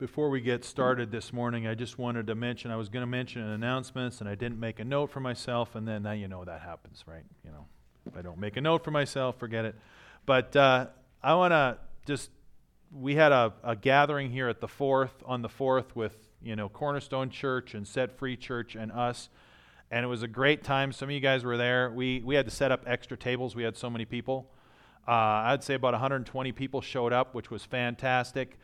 Before we get started this morning, I just wanted to mention, I was going to mention announcements, and I didn't make a note for myself, and then now you know that happens, right? You know, if I don't make a note for myself, forget it. But I want to just, we had a gathering here at on the 4th with, Cornerstone Church and Set Free Church and us, and it was a great time. Some of you guys were there. We had to set up extra tables. We had so many people. I'd say about 120 people showed up, which was fantastic.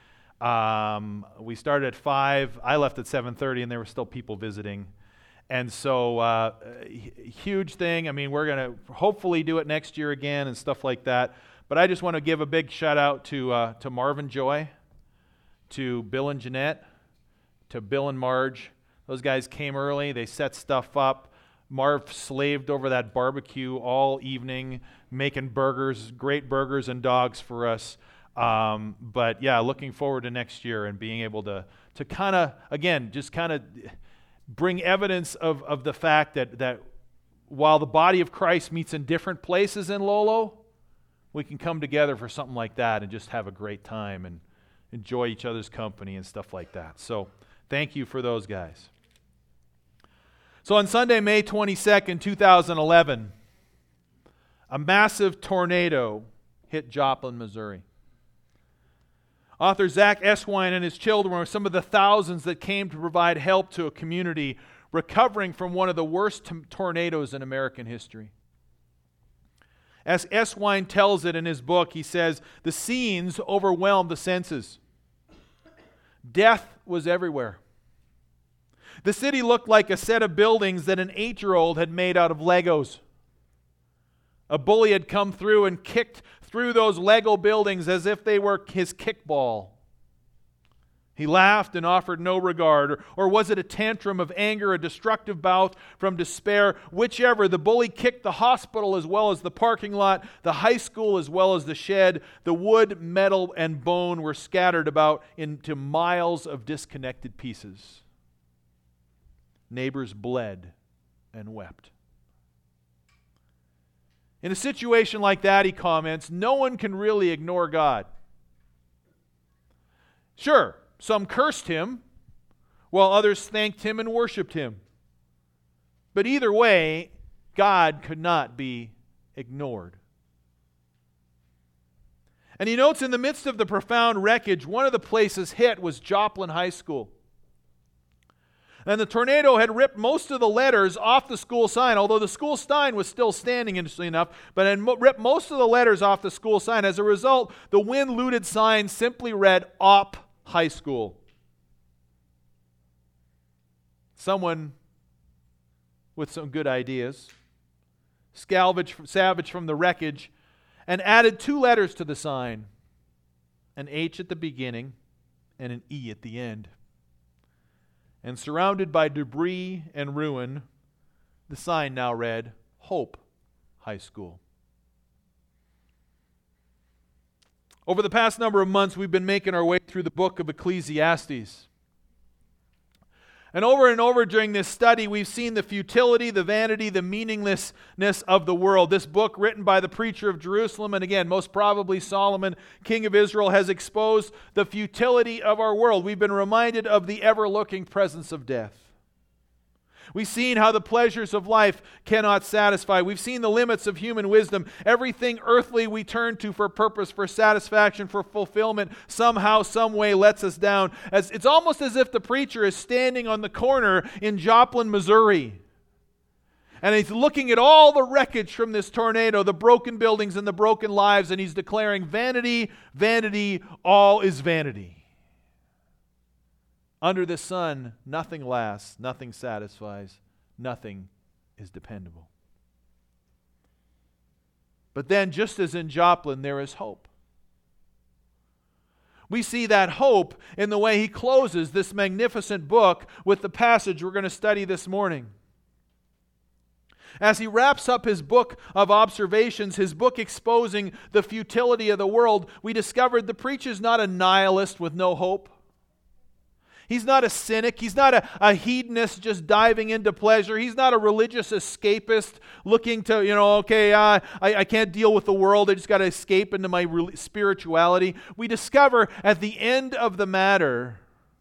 We started at 5. I left at 7:30, and there were still people visiting. And so, huge thing. I mean, we're going to hopefully do it next year again and stuff like that. But I just want to give a big shout out to Marvin Joy, to Bill and Jeanette, to Bill and Marge. Those guys came early. They set stuff up. Marv slaved over that barbecue all evening, making burgers, great burgers and dogs for us. But yeah, looking forward to next year and being able to kind of, again, just kind of bring evidence of the fact that while the body of Christ meets in different places in Lolo, we can come together for something like that and just have a great time and enjoy each other's company and stuff like that. So thank you for those guys. So on Sunday, May 22nd, 2011, a massive tornado hit Joplin, Missouri. Author Zach Eswine and his children were some of the thousands that came to provide help to a community recovering from one of the worst tornadoes in American history. As Eswine tells it in his book, he says, the scenes overwhelmed the senses. Death was everywhere. The city looked like a set of buildings that an 8-year-old had made out of Legos. A bully had come through and kicked through those Lego buildings as if they were his kickball. He laughed and offered no regard. Or was it a tantrum of anger, a destructive bout from despair? Whichever, the bully kicked the hospital as well as the parking lot, the high school as well as the shed. The wood, metal, and bone were scattered about into miles of disconnected pieces. Neighbors bled and wept. In a situation like that, he comments, no one can really ignore God. Sure, some cursed him, while others thanked him and worshiped him. But either way, God could not be ignored. And he notes in the midst of the profound wreckage, one of the places hit was Joplin High School. And the tornado had ripped most of the letters off the school sign, although the school sign was still standing, interestingly enough, but had ripped most of the letters off the school sign. As a result, the wind-looted sign simply read, Opp High School. Someone with some good ideas salvaged from the wreckage and added 2 letters to the sign, an H at the beginning and an E at the end. And surrounded by debris and ruin, the sign now read, Hope High School. Over the past number of months, we've been making our way through the book of Ecclesiastes. And over during this study, we've seen the futility, the vanity, the meaninglessness of the world. This book, written by the preacher of Jerusalem, and again, most probably Solomon, king of Israel, has exposed the futility of our world. We've been reminded of the ever-looking presence of death. We've seen how the pleasures of life cannot satisfy. We've seen the limits of human wisdom. Everything earthly we turn to for purpose, for satisfaction, for fulfillment, somehow, some way lets us down. It's almost as if the preacher is standing on the corner in Joplin, Missouri. And he's looking at all the wreckage from this tornado, the broken buildings and the broken lives, and he's declaring, vanity, vanity, all is vanity. Under the sun, nothing lasts, nothing satisfies, nothing is dependable. But then, just as in Joplin, there is hope. We see that hope in the way he closes this magnificent book with the passage we're going to study this morning. As he wraps up his book of observations, his book exposing the futility of the world, we discovered the preacher's not a nihilist with no hope. He's not a cynic. He's not a hedonist just diving into pleasure. He's not a religious escapist looking to, I can't deal with the world. I just got to escape into my spirituality. We discover at the end of the matter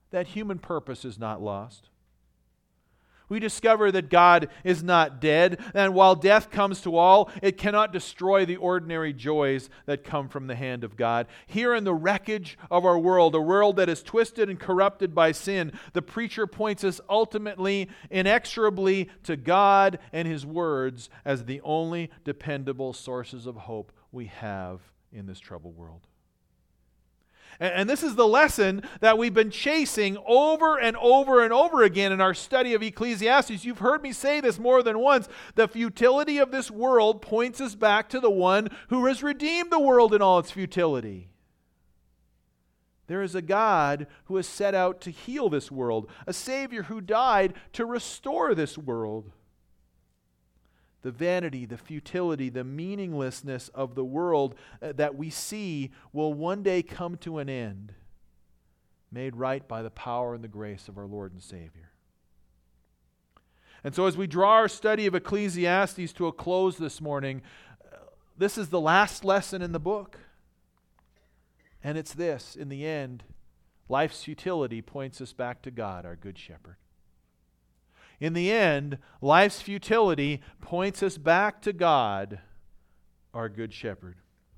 that human purpose is not lost. We discover that God is not dead, and while death comes to all, it cannot destroy the ordinary joys that come from the hand of God. Here in the wreckage of our world, a world that is twisted and corrupted by sin, the preacher points us ultimately, inexorably to God and His words as the only dependable sources of hope we have in this troubled world. And this is the lesson that we've been chasing over and over and over again in our study of Ecclesiastes. You've heard me say this more than once. The futility of this world points us back to the one who has redeemed the world in all its futility. There is a God who has set out to heal this world, a Savior who died to restore this world. The vanity, the futility, the meaninglessness of the world that we see will one day come to an end, made right by the power and the grace of our Lord and Savior. And so as we draw our study of Ecclesiastes to a close this morning, this is the last lesson in the book. And it's this: in the end, life's futility points us back to God, our Good Shepherd. In the end, life's futility points us back to God, our Good Shepherd.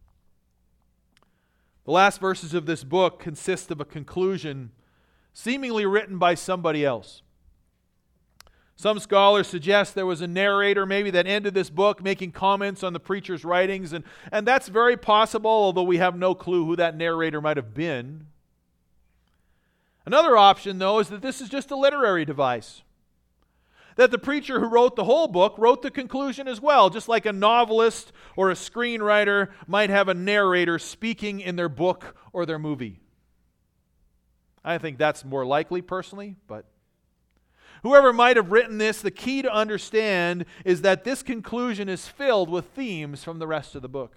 The last verses of this book consist of a conclusion seemingly written by somebody else. Some scholars suggest there was a narrator maybe that ended this book making comments on the preacher's writings, and that's very possible, although we have no clue who that narrator might have been. Another option, though, is that this is just a literary device. That the preacher who wrote the whole book wrote the conclusion as well, just like a novelist or a screenwriter might have a narrator speaking in their book or their movie. I think that's more likely personally, but whoever might have written this, the key to understand is that this conclusion is filled with themes from the rest of the book.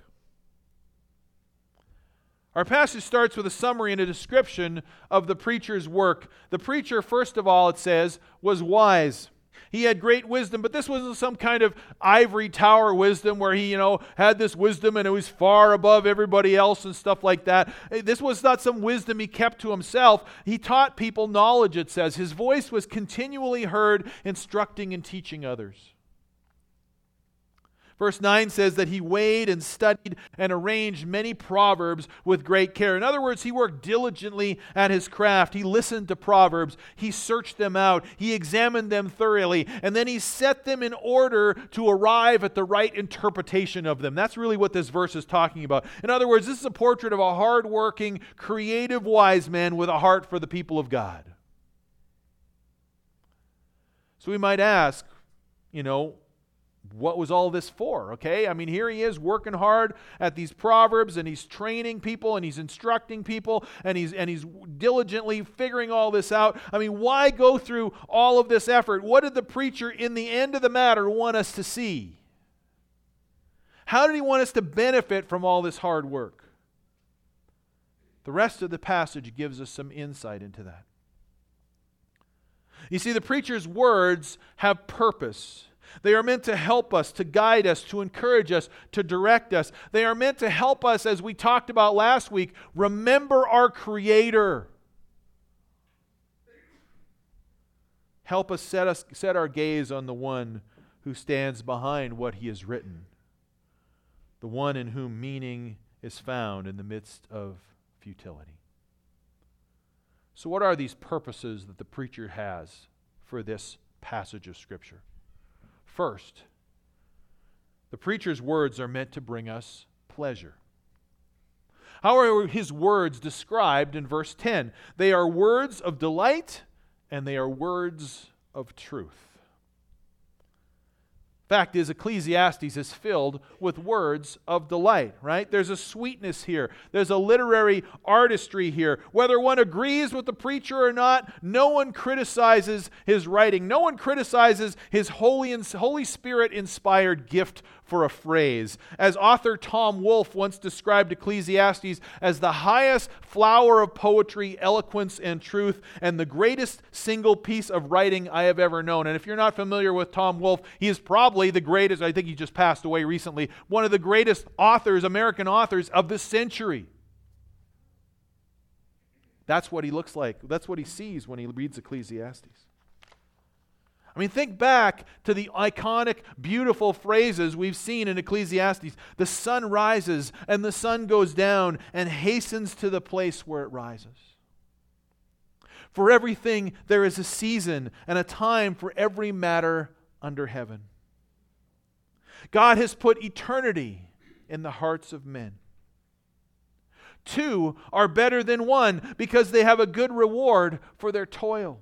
Our passage starts with a summary and a description of the preacher's work. The preacher, first of all, it says, was wise. He had great wisdom, but this wasn't some kind of ivory tower wisdom where he, had this wisdom and it was far above everybody else and stuff like that. This was not some wisdom he kept to himself. He taught people knowledge, it says. His voice was continually heard, instructing and teaching others. Verse 9 says that he weighed and studied and arranged many proverbs with great care. In other words, he worked diligently at his craft. He listened to proverbs. He searched them out. He examined them thoroughly. And then he set them in order to arrive at the right interpretation of them. That's really what this verse is talking about. In other words, this is a portrait of a hardworking, creative, wise man with a heart for the people of God. So we might ask, what was all this for? Okay, I mean, here he is working hard at these proverbs, and he's training people, and he's instructing people, and he's diligently figuring all this out. I mean, why go through all of this effort? What did the preacher, in the end of the matter, want us to see? How did he want us to benefit from all this hard work? The rest of the passage gives us some insight into that. You see, the preacher's words have purpose. They are meant to help us, to guide us, to encourage us, to direct us. They are meant to help us, as we talked about last week, remember our Creator. Help us set our gaze on the one who stands behind what he has written, the one in whom meaning is found in the midst of futility. So what are these purposes that the preacher has for this passage of Scripture? First, the preacher's words are meant to bring us pleasure. How are his words described in verse 10? They are words of delight and they are words of truth. Fact is, Ecclesiastes is filled with words of delight, right? There's a sweetness here. There's a literary artistry here. Whether one agrees with the preacher or not, no one criticizes his writing. No one criticizes his Holy Spirit-inspired gift for a phrase. As author Tom Wolfe once described Ecclesiastes as the highest flower of poetry, eloquence, and truth, and the greatest single piece of writing I have ever known. And if you're not familiar with Tom Wolfe, he is probably the greatest, I think he just passed away recently, one of the greatest authors, American authors of this century. That's what he looks like. That's what he sees when he reads Ecclesiastes. I mean, think back to the iconic, beautiful phrases we've seen in Ecclesiastes. The sun rises and the sun goes down and hastens to the place where it rises. For everything there is a season and a time for every matter under heaven. God has put eternity in the hearts of men. Two are better than one because they have a good reward for their toil.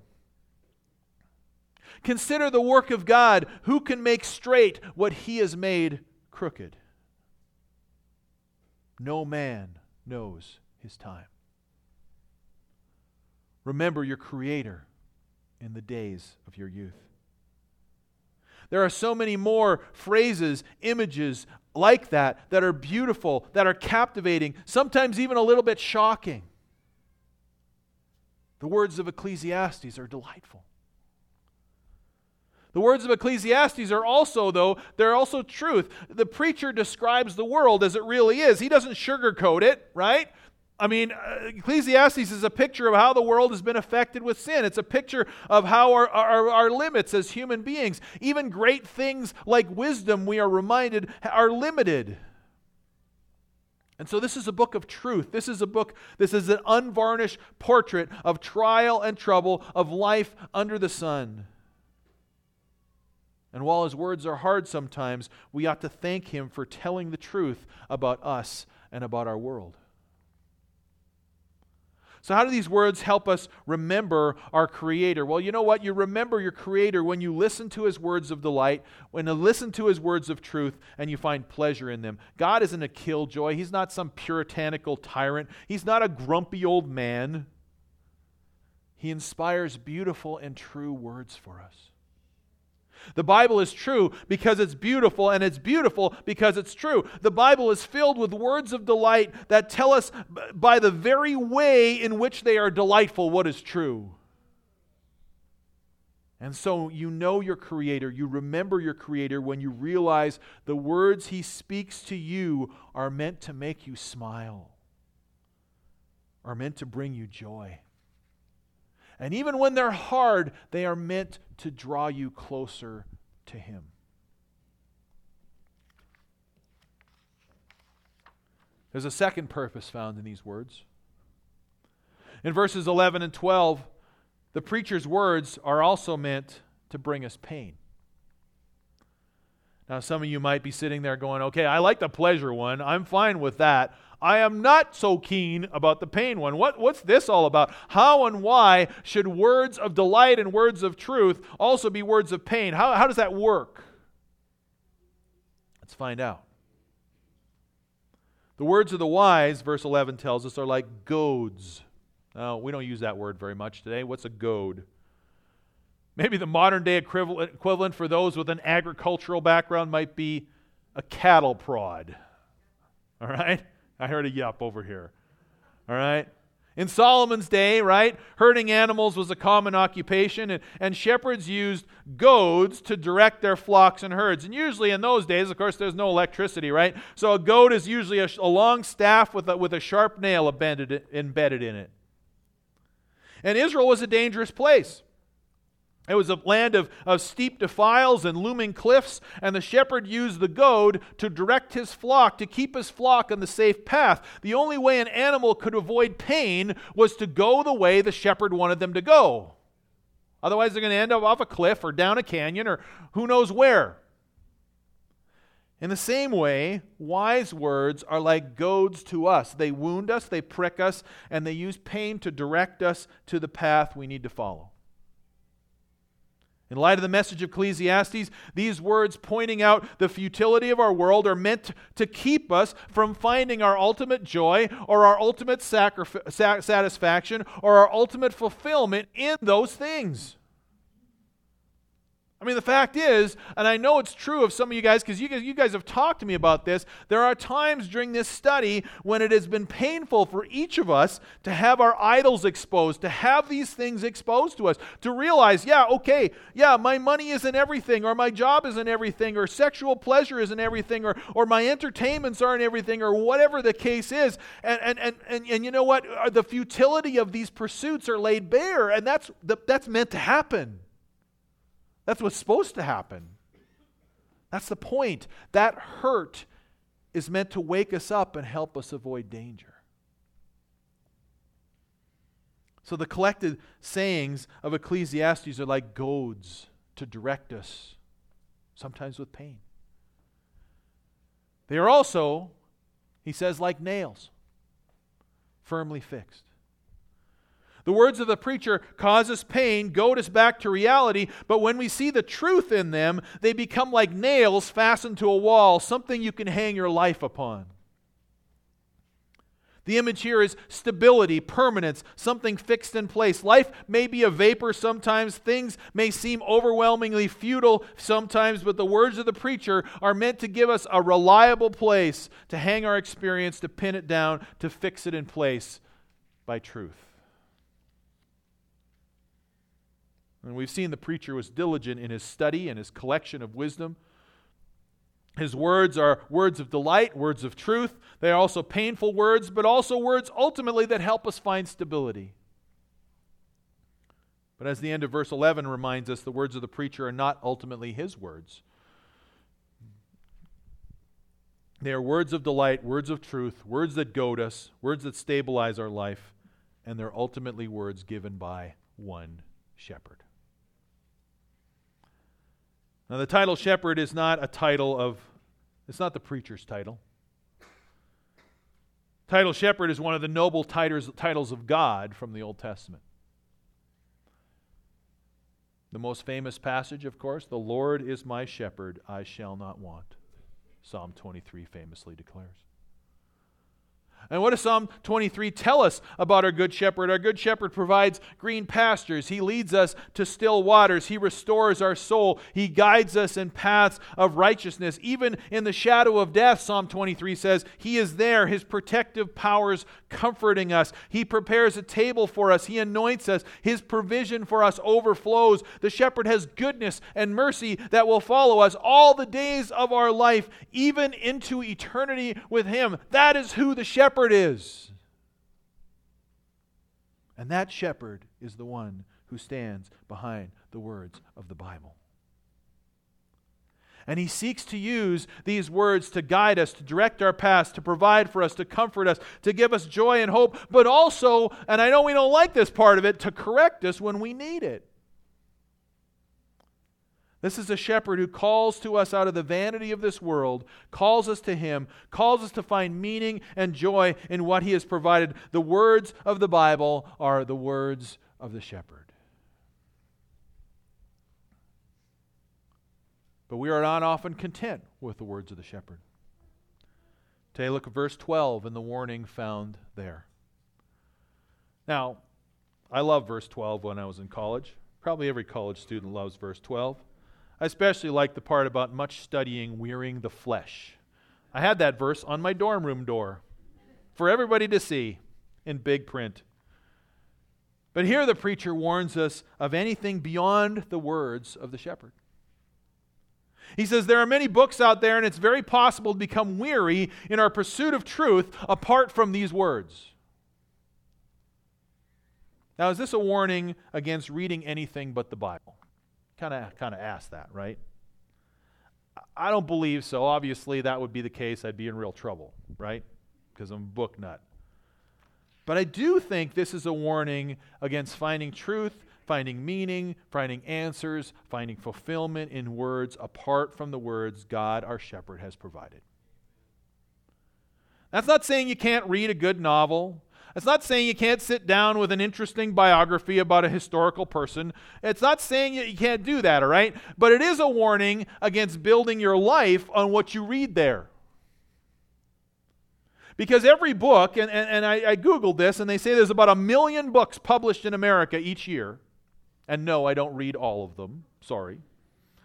Consider the work of God. Who can make straight what He has made crooked? No man knows his time. Remember your Creator in the days of your youth. There are so many more phrases, images like that are beautiful, that are captivating, sometimes even a little bit shocking. The words of Ecclesiastes are delightful. The words of Ecclesiastes are also, though, they're also truth. The preacher describes the world as it really is. He doesn't sugarcoat it, right? I mean, Ecclesiastes is a picture of how the world has been affected with sin. It's a picture of how our limits as human beings, even great things like wisdom, we are reminded, are limited. And so this is a book of truth. This is an unvarnished portrait of trial and trouble, of life under the sun. And while his words are hard sometimes, we ought to thank him for telling the truth about us and about our world. So how do these words help us remember our Creator? Well, you know what? You remember your Creator when you listen to His words of delight, when you listen to His words of truth, and you find pleasure in them. God isn't a killjoy. He's not some puritanical tyrant. He's not a grumpy old man. He inspires beautiful and true words for us. The Bible is true because it's beautiful, and it's beautiful because it's true. The Bible is filled with words of delight that tell us by the very way in which they are delightful what is true. And so you know your Creator, you remember your Creator when you realize the words He speaks to you are meant to make you smile, are meant to bring you joy. And even when they're hard, they are meant to draw you closer to Him. There's a second purpose found in these words. In verses 11 and 12, the preacher's words are also meant to bring us pain. Now, some of you might be sitting there going, okay, I like the pleasure one. I'm fine with that. I am not so keen about the pain one. What's this all about? How and why should words of delight and words of truth also be words of pain? How does that work? Let's find out. The words of the wise, verse 11 tells us, are like goads. Now, we don't use that word very much today. What's a goad? Maybe the modern day equivalent for those with an agricultural background might be a cattle prod. All right? I heard a yup over here. All right? In Solomon's day, right, herding animals was a common occupation, and shepherds used goads to direct their flocks and herds. And usually in those days, of course, there's no electricity, right? So a goad is usually a long staff with a sharp nail embedded in it. And Israel was a dangerous place. It was a land of steep defiles and looming cliffs, and the shepherd used the goad to direct his flock, to keep his flock on the safe path. The only way an animal could avoid pain was to go the way the shepherd wanted them to go. Otherwise, they're going to end up off a cliff or down a canyon or who knows where. In the same way, wise words are like goads to us. They wound us, they prick us, and they use pain to direct us to the path we need to follow. In light of the message of Ecclesiastes, these words pointing out the futility of our world are meant to keep us from finding our ultimate joy or our ultimate satisfaction or our ultimate fulfillment in those things. I mean, the fact is, and I know it's true of some of you guys, because you guys have talked to me about this, there are times during this study when it has been painful for each of us to have our idols exposed, to have these things exposed to us, to realize, my money isn't everything, or my job isn't everything, or sexual pleasure isn't everything, or my entertainments aren't everything, or whatever the case is. And you know what? The futility of these pursuits are laid bare, and that's meant to happen. That's what's supposed to happen. That's the point. That hurt is meant to wake us up and help us avoid danger. So the collected sayings of Ecclesiastes are like goads to direct us, sometimes with pain. They are also, he says, like nails, firmly fixed. The words of the preacher cause us pain, goad us back to reality, but when we see the truth in them, they become like nails fastened to a wall, something you can hang your life upon. The image here is stability, permanence, something fixed in place. Life may be a vapor sometimes. Things may seem overwhelmingly futile sometimes, but the words of the preacher are meant to give us a reliable place to hang our experience, to pin it down, to fix it in place by truth. And we've seen the preacher was diligent in his study and his collection of wisdom. His words are words of delight, words of truth. They are also painful words, but also words ultimately that help us find stability. But as the end of verse 11 reminds us, the words of the preacher are not ultimately his words. They are words of delight, words of truth, words that goad us, words that stabilize our life, and they're ultimately words given by one shepherd. Now, the title shepherd is not it's not the preacher's title. Title shepherd is one of the noble titles of God from the Old Testament. The most famous passage, of course, the Lord is my shepherd, I shall not want. Psalm 23 famously declares. And what does Psalm 23 tell us about our Good Shepherd? Our Good Shepherd provides green pastures. He leads us to still waters. He restores our soul. He guides us in paths of righteousness. Even in the shadow of death, Psalm 23 says, He is there, His protective powers comforting us. He prepares a table for us. He anoints us. His provision for us overflows. The shepherd has goodness and mercy that will follow us all the days of our life, even into eternity with Him. That is who the shepherd is. And that shepherd is the one who stands behind the words of the Bible. And He seeks to use these words to guide us, to direct our paths, to provide for us, to comfort us, to give us joy and hope, but also, and I know we don't like this part of it, to correct us when we need it. This is a shepherd who calls to us out of the vanity of this world, calls us to Him, calls us to find meaning and joy in what He has provided. The words of the Bible are the words of the shepherd. But we are not often content with the words of the shepherd. Take a look at verse 12 and the warning found there. Now, I loved verse 12 when I was in college. Probably every college student loves verse 12. I especially like the part about much studying wearying the flesh. I had that verse on my dorm room door for everybody to see in big print. But here the preacher warns us of anything beyond the words of the shepherd. He says there are many books out there, and it's very possible to become weary in our pursuit of truth apart from these words. Now, is this a warning against reading anything but the Bible? Kind of ask that, right? I don't believe so. Obviously, that would be the case. I'd be in real trouble, right? Because I'm a book nut. But I do think this is a warning against finding truth, finding meaning, finding answers, finding fulfillment in words apart from the words God, our shepherd, has provided. That's not saying you can't read a good novel. It's not saying you can't sit down with an interesting biography about a historical person. It's not saying you can't do that, all right? But it is a warning against building your life on what you read there. Because every book, and I Googled this, and they say there's about 1 million books published in America each year. And no, I don't read all of them. Sorry.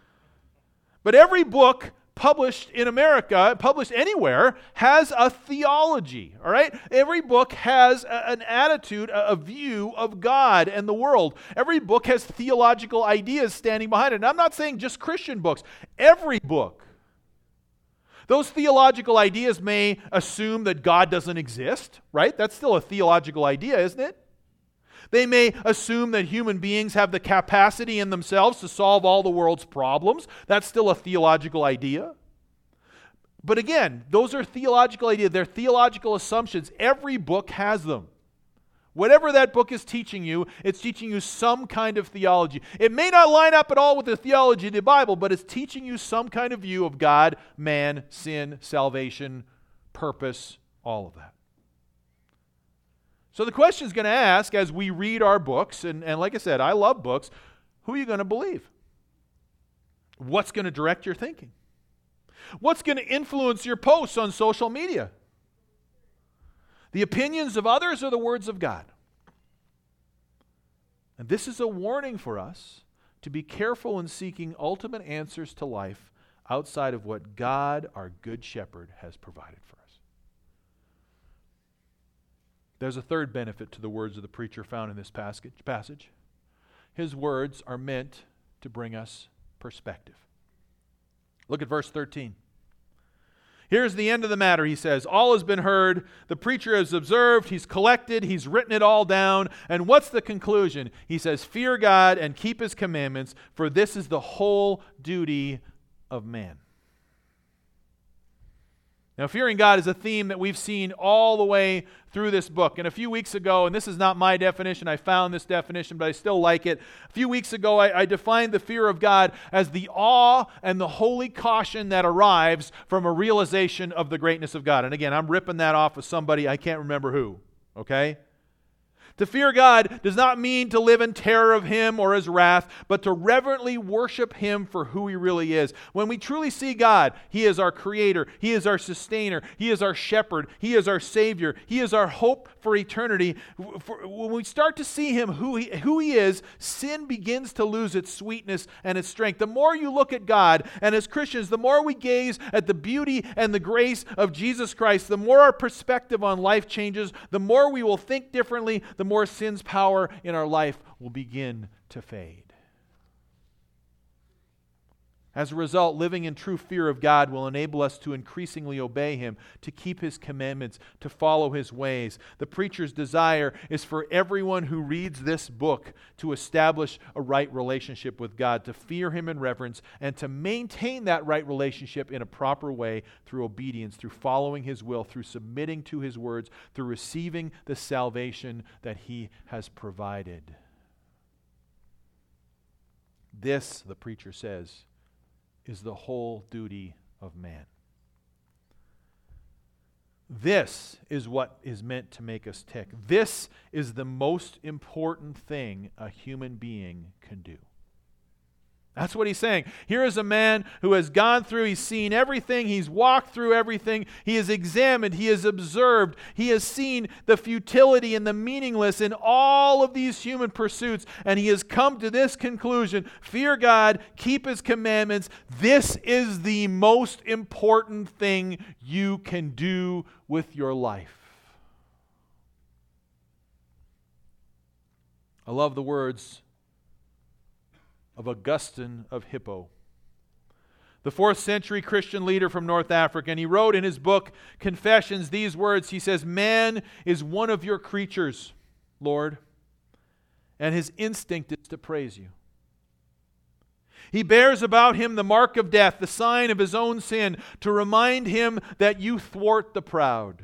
But every book published in America, published anywhere, has a theology, all right? Every book has an attitude, a view of God and the world. Every book has theological ideas standing behind it. And I'm not saying just Christian books. Every book. Those theological ideas may assume that God doesn't exist, right? That's still a theological idea, isn't it? They may assume that human beings have the capacity in themselves to solve all the world's problems. That's still a theological idea. But again, those are theological ideas. They're theological assumptions. Every book has them. Whatever that book is teaching you, it's teaching you some kind of theology. It may not line up at all with the theology of the Bible, but it's teaching you some kind of view of God, man, sin, salvation, purpose, all of that. So the question is going to ask as we read our books, and like I said, I love books, who are you going to believe? What's going to direct your thinking? What's going to influence your posts on social media? The opinions of others or the words of God? And this is a warning for us to be careful in seeking ultimate answers to life outside of what God, our good shepherd, has provided for us. There's a third benefit to the words of the preacher found in this passage. His words are meant to bring us perspective. Look at verse 13. Here's the end of the matter, he says. All has been heard. The preacher has observed. He's collected. He's written it all down. And what's the conclusion? He says, fear God and keep His commandments, for this is the whole duty of man. Now, fearing God is a theme that we've seen all the way through this book. And a few weeks ago, and this is not my definition, I found this definition, but I still like it. A few weeks ago, I defined the fear of God as the awe and the holy caution that arrives from a realization of the greatness of God. And again, I'm ripping that off of somebody, I can't remember who, okay? To fear God does not mean to live in terror of Him or His wrath, but to reverently worship Him for who He really is. When we truly see God, He is our Creator, He is our Sustainer, He is our Shepherd, He is our Savior, He is our hope for eternity. When we start to see Him, who He is, sin begins to lose its sweetness and its strength. The more you look at God, and as Christians, the more we gaze at the beauty and the grace of Jesus Christ, the more our perspective on life changes, the more we will think differently, the more sin's power in our life will begin to fade. As a result, living in true fear of God will enable us to increasingly obey Him, to keep His commandments, to follow His ways. The preacher's desire is for everyone who reads this book to establish a right relationship with God, to fear Him in reverence, and to maintain that right relationship in a proper way through obedience, through following His will, through submitting to His words, through receiving the salvation that He has provided. This, the preacher says, is the whole duty of man. This is what is meant to make us tick. This is the most important thing a human being can do. That's what he's saying. Here is a man who has gone through, he's seen everything, he's walked through everything, he has examined, he has observed, he has seen the futility and the meaningless in all of these human pursuits, and he has come to this conclusion: fear God, keep His commandments. This is the most important thing you can do with your life. I love the words of Augustine of Hippo, the 4th century Christian leader from North Africa. And he wrote in his book, Confessions, these words. He says, "Man is one of your creatures, Lord, and his instinct is to praise you. He bears about him the mark of death, the sign of his own sin, to remind him that you thwart the proud.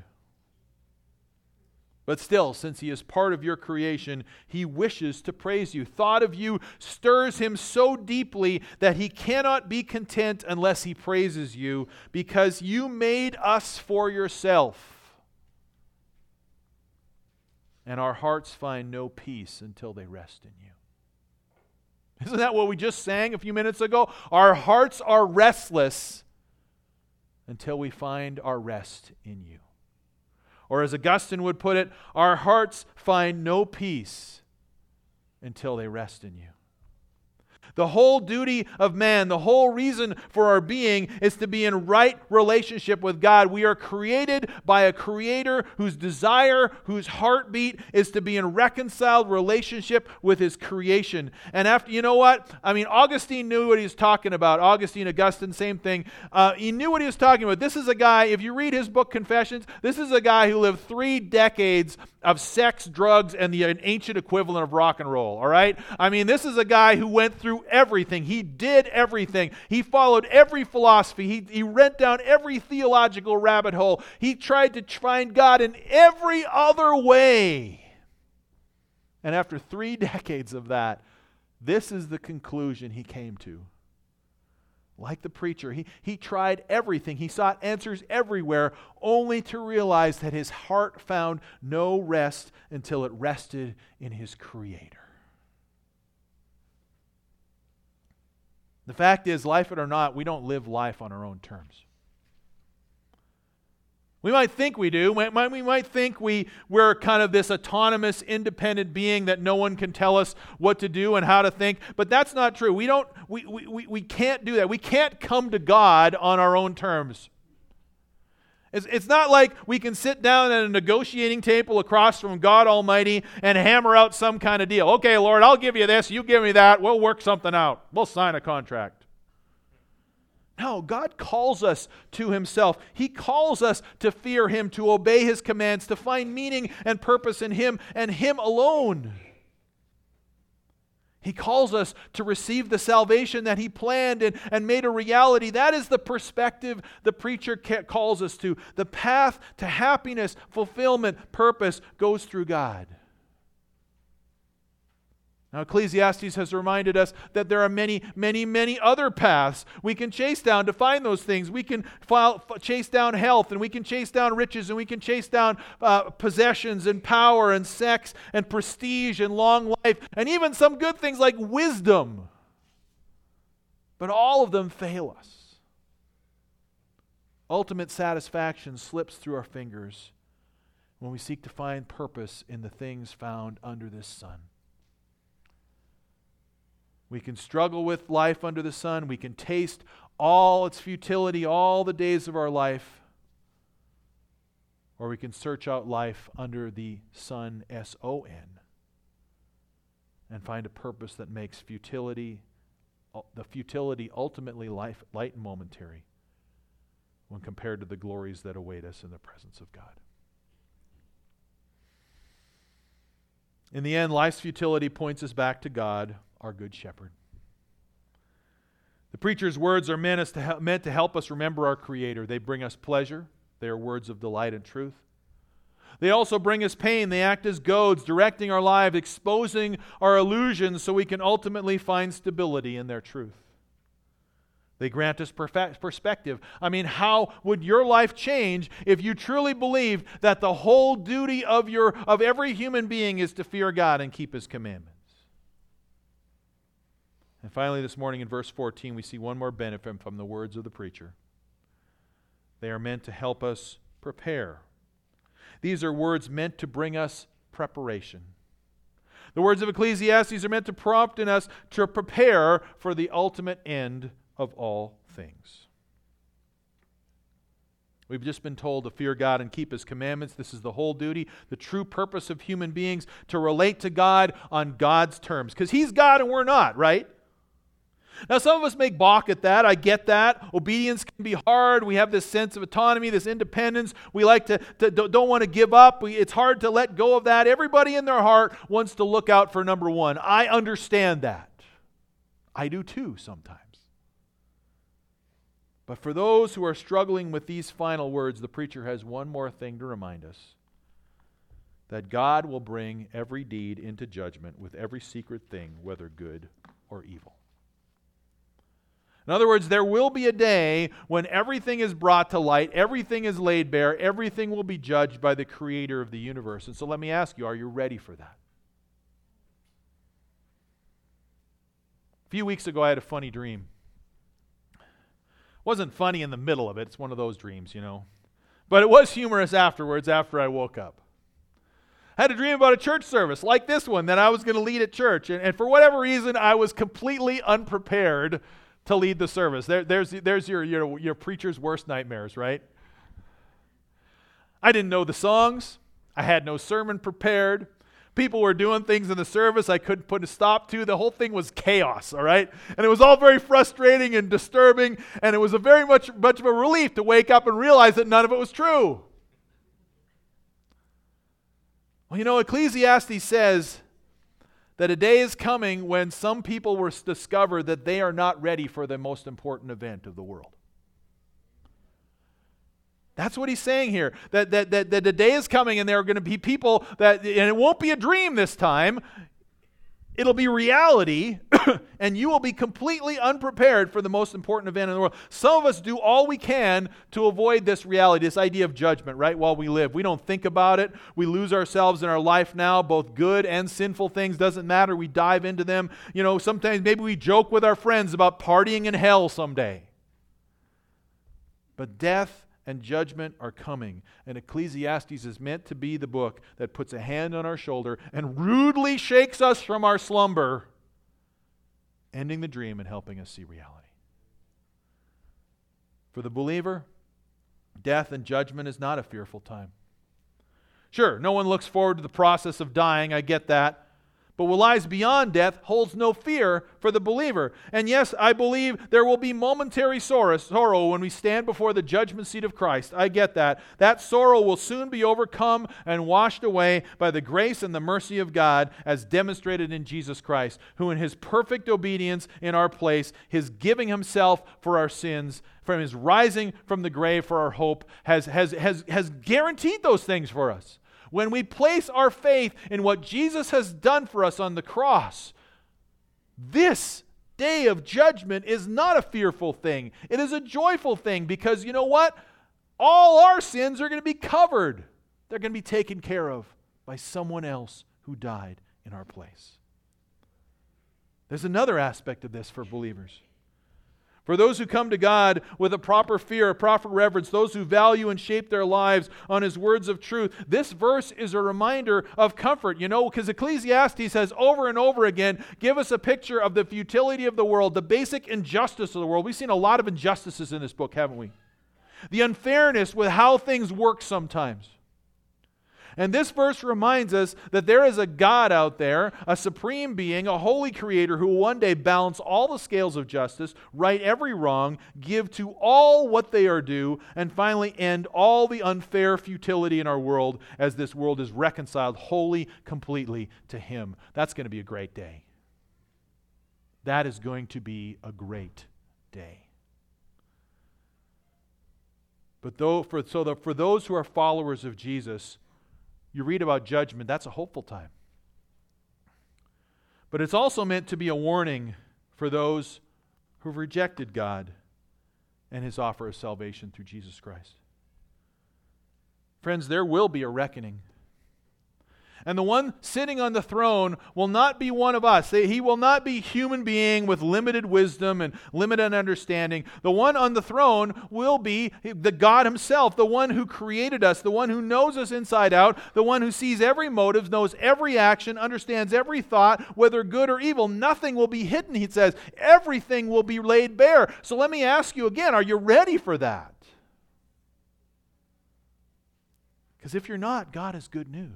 But still, since he is part of your creation, he wishes to praise you. Thought of you stirs him so deeply that he cannot be content unless he praises you, because you made us for yourself. And our hearts find no peace until they rest in you." Isn't that what we just sang a few minutes ago? Our hearts are restless until we find our rest in you. Or as Augustine would put it, our hearts find no peace until they rest in you. The whole duty of man, the whole reason for our being is to be in right relationship with God. We are created by a Creator whose desire, whose heartbeat is to be in reconciled relationship with His creation. And after, you know what? I mean, Augustine knew what he was talking about. Augustine, same thing. He knew what he was talking about. This is a guy, if you read his book Confessions, this is a guy who lived 3 decades of sex, drugs, and the ancient equivalent of rock and roll, all right? I mean, this is a guy who went through everything. He did everything. He followed every philosophy. He went down every theological rabbit hole. He tried to find God in every other way. And after 3 decades of that, this is the conclusion he came to. Like the preacher, he tried everything. He sought answers everywhere, only to realize that his heart found no rest until it rested in his Creator. The fact is, like it or not, we don't live life on our own terms. We might think we do. We might think we're kind of this autonomous, independent being that no one can tell us what to do and how to think. But that's not true. We can't do that. We can't come to God on our own terms. It's not like we can sit down at a negotiating table across from God Almighty and hammer out some kind of deal. Okay, Lord, I'll give you this, you give me that, we'll work something out. We'll sign a contract. No, God calls us to Himself. He calls us to fear Him, to obey His commands, to find meaning and purpose in Him and Him alone. He calls us to receive the salvation that He planned and made a reality. That is the perspective the preacher calls us to. The path to happiness, fulfillment, purpose goes through God. Now, Ecclesiastes has reminded us that there are many, many, many other paths we can chase down to find those things. We can chase down health, and we can chase down riches, and we can chase down possessions and power and sex and prestige and long life, and even some good things like wisdom. But all of them fail us. Ultimate satisfaction slips through our fingers when we seek to find purpose in the things found under this sun. We can struggle with life under the sun. We can taste all its futility all the days of our life. Or we can search out life under the sun, S-O-N, and find a purpose that makes the futility ultimately light and momentary when compared to the glories that await us in the presence of God. In the end, life's futility points us back to God, our good shepherd. The preacher's words are meant to help us remember our Creator. They bring us pleasure. They are words of delight and truth. They also bring us pain. They act as goads, directing our lives, exposing our illusions so we can ultimately find stability in their truth. They grant us perspective. I mean, how would your life change if you truly believed that the whole duty of every human being is to fear God and keep His commandments? And finally, this morning in verse 14, we see one more benefit from the words of the preacher. They are meant to help us prepare. These are words meant to bring us preparation. The words of Ecclesiastes are meant to prompt in us to prepare for the ultimate end of all things. We've just been told to fear God and keep His commandments. This is the whole duty, the true purpose of human beings, to relate to God on God's terms. Because He's God and we're not, right? Now, some of us may balk at that. I get that. Obedience can be hard. We have this sense of autonomy, this independence. We like to don't want to give up. It's hard to let go of that. Everybody in their heart wants to look out for number one. I understand that. I do too sometimes. But for those who are struggling with these final words, the preacher has one more thing to remind us. That God will bring every deed into judgment with every secret thing, whether good or evil. In other words, there will be a day when everything is brought to light, everything is laid bare, everything will be judged by the Creator of the universe. And so let me ask you, are you ready for that? A few weeks ago, I had a funny dream. It wasn't funny in the middle of it. It's one of those dreams, you know. But it was humorous afterwards, after I woke up. I had a dream about a church service like this one that I was going to lead at church. And for whatever reason, I was completely unprepared to lead the service. There's your preacher's worst nightmares, right? I didn't know the songs. I had no sermon prepared. People were doing things in the service I couldn't put a stop to. The whole thing was chaos, all right? And it was all very frustrating and disturbing, and it was a very much of a relief to wake up and realize that none of it was true. Well, Ecclesiastes says that a day is coming when some people will discover that they are not ready for the most important event of the world. That's what he's saying here, that the day is coming and there are going to be people and it won't be a dream this time, it'll be reality, and you will be completely unprepared for the most important event in the world. Some of us do all we can to avoid this reality, this idea of judgment, right, while we live. We don't think about it. We lose ourselves in our life now, both good and sinful things, doesn't matter. We dive into them. Sometimes maybe we joke with our friends about partying in hell someday. But death and judgment are coming. And Ecclesiastes is meant to be the book that puts a hand on our shoulder and rudely shakes us from our slumber, ending the dream and helping us see reality. For the believer, death and judgment is not a fearful time. Sure, no one looks forward to the process of dying, I get that. But what lies beyond death holds no fear for the believer. And yes, I believe there will be momentary sorrow when we stand before the judgment seat of Christ. I get that. That sorrow will soon be overcome and washed away by the grace and the mercy of God as demonstrated in Jesus Christ, who in His perfect obedience in our place, His giving Himself for our sins, from His rising from the grave for our hope, has guaranteed those things for us. When we place our faith in what Jesus has done for us on the cross, this day of judgment is not a fearful thing. It is a joyful thing because you know what? All our sins are going to be covered. They're going to be taken care of by someone else who died in our place. There's another aspect of this for believers. For those who come to God with a proper fear, a proper reverence, those who value and shape their lives on His words of truth, this verse is a reminder of comfort, because Ecclesiastes says over and over again, give us a picture of the futility of the world, the basic injustice of the world. We've seen a lot of injustices in this book, haven't we? The unfairness with how things work sometimes. And this verse reminds us that there is a God out there, a supreme being, a holy creator who will one day balance all the scales of justice, right every wrong, give to all what they are due, and finally end all the unfair futility in our world as this world is reconciled wholly, completely to Him. That's going to be a great day. That is going to be a great day. But for those who are followers of Jesus, you read about judgment, that's a hopeful time. But it's also meant to be a warning for those who've rejected God and His offer of salvation through Jesus Christ. Friends, there will be a reckoning. And the one sitting on the throne will not be one of us. He will not be a human being with limited wisdom and limited understanding. The one on the throne will be the God Himself, the one who created us, the one who knows us inside out, the one who sees every motive, knows every action, understands every thought, whether good or evil. Nothing will be hidden, He says. Everything will be laid bare. So let me ask you again, are you ready for that? Because if you're not, God has good news.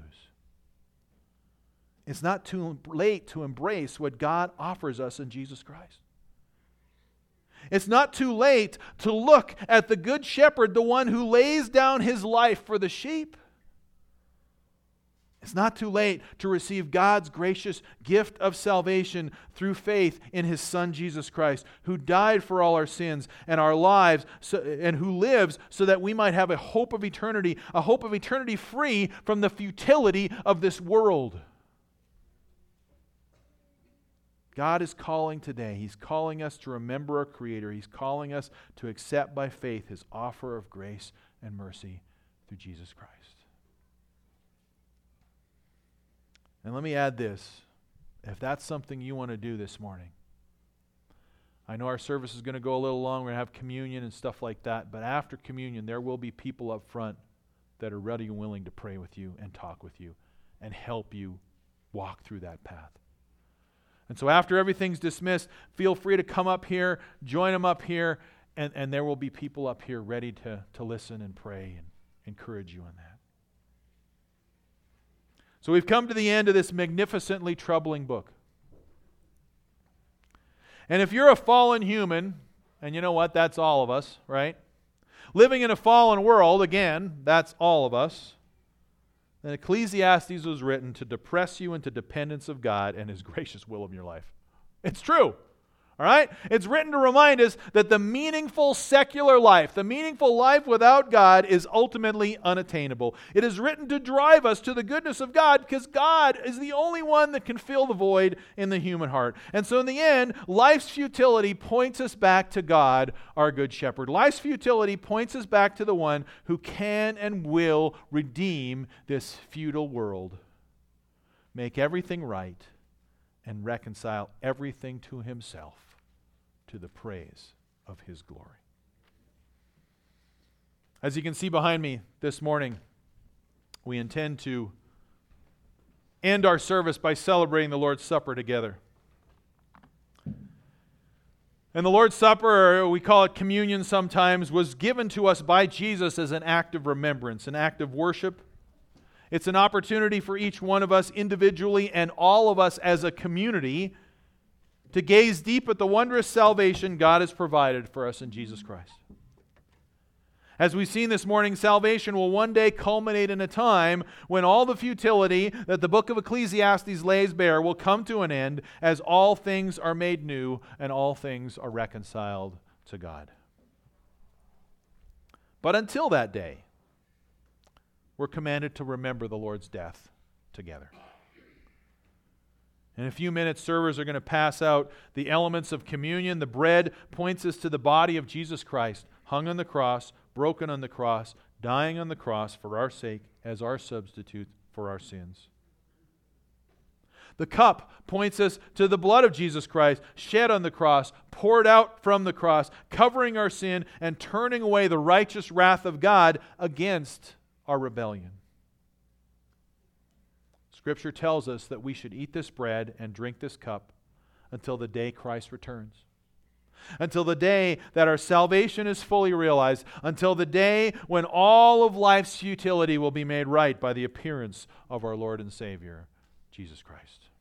It's not too late to embrace what God offers us in Jesus Christ. It's not too late to look at the Good Shepherd, the one who lays down His life for the sheep. It's not too late to receive God's gracious gift of salvation through faith in His Son Jesus Christ, who died for all our sins and our lives, and who lives so that we might have a hope of eternity free from the futility of this world. God is calling today. He's calling us to remember our Creator. He's calling us to accept by faith His offer of grace and mercy through Jesus Christ. And let me add this. If that's something you want to do this morning, I know our service is going to go a little long. We're going to have communion and stuff like that. But after communion, there will be people up front that are ready and willing to pray with you and talk with you and help you walk through that path. And so after everything's dismissed, feel free to come up here, join them up here, and there will be people up here ready to listen and pray and encourage you in that. So we've come to the end of this magnificently troubling book. And if you're a fallen human, and you know what, that's all of us, right? Living in a fallen world, again, that's all of us. Then Ecclesiastes was written to depress you into dependence of God and His gracious will in your life. It's true. All right? It's written to remind us that the meaningful secular life, the meaningful life without God, is ultimately unattainable. It is written to drive us to the goodness of God because God is the only one that can fill the void in the human heart. And so in the end, life's futility points us back to God, our good shepherd. Life's futility points us back to the one who can and will redeem this futile world, make everything right, and reconcile everything to Himself, to the praise of His glory. As you can see behind me this morning, we intend to end our service by celebrating the Lord's Supper together. And the Lord's Supper, or we call it communion sometimes, was given to us by Jesus as an act of remembrance, an act of worship. It's an opportunity for each one of us individually and all of us as a community to gaze deep at the wondrous salvation God has provided for us in Jesus Christ. As we've seen this morning, salvation will one day culminate in a time when all the futility that the book of Ecclesiastes lays bare will come to an end as all things are made new and all things are reconciled to God. But until that day, we're commanded to remember the Lord's death together. In a few minutes, servers are going to pass out the elements of communion. The bread points us to the body of Jesus Christ, hung on the cross, broken on the cross, dying on the cross for our sake as our substitute for our sins. The cup points us to the blood of Jesus Christ, shed on the cross, poured out from the cross, covering our sin and turning away the righteous wrath of God against our rebellion. Scripture tells us that we should eat this bread and drink this cup until the day Christ returns. Until the day that our salvation is fully realized. Until the day when all of life's futility will be made right by the appearance of our Lord and Savior, Jesus Christ.